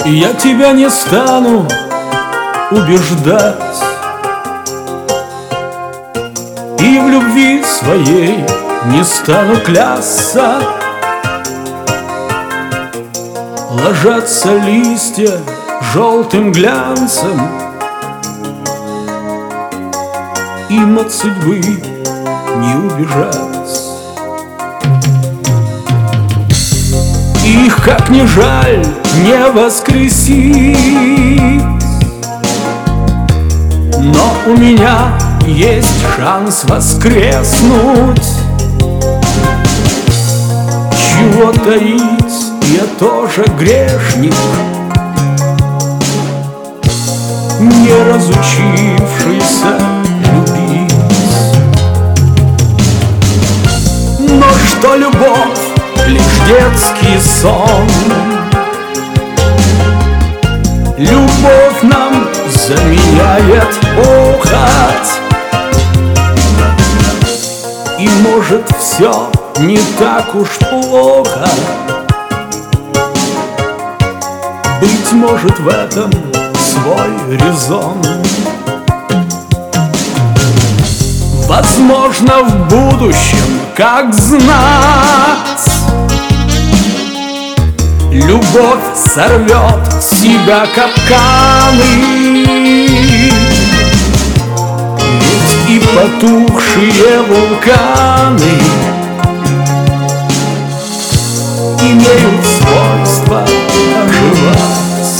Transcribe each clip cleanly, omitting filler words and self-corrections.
Я тебя не стану убеждать, и в любви своей не стану клясться. Ложатся листья желтым глянцем, им от судьбы не убежать. Их, как ни жаль, не воскресить, но у меня есть шанс воскреснуть. Чего таить, я тоже грешник, не разучившийся любить. Но что любовь лишь детский сон, любовь нам заменяет похоть. И может все не так уж плохо. Быть может в этом свой резон. Возможно в будущем, как знать, любовь сорвет с себя капканы. Ведь и потухшие вулканы имеют свойство оживать.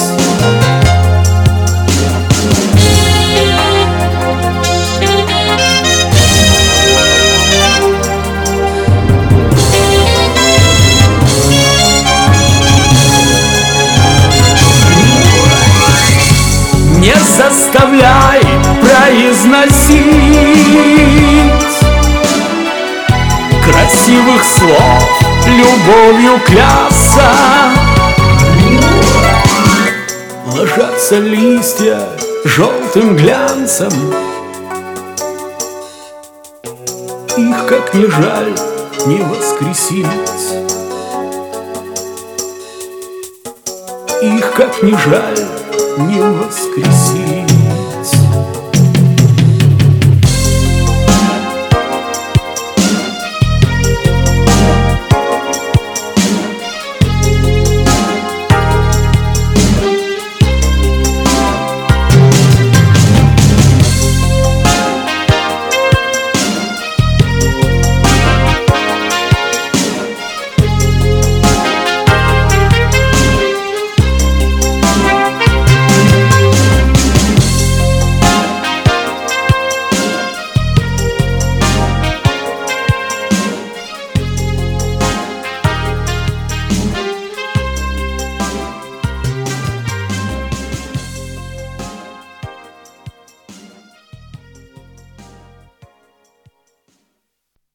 Не заставляй произносить красивых слов, любовью клясться. Ложатся листья желтым глянцем, их, как ни жаль, не воскресить. Их, как ни жаль, не воскресить.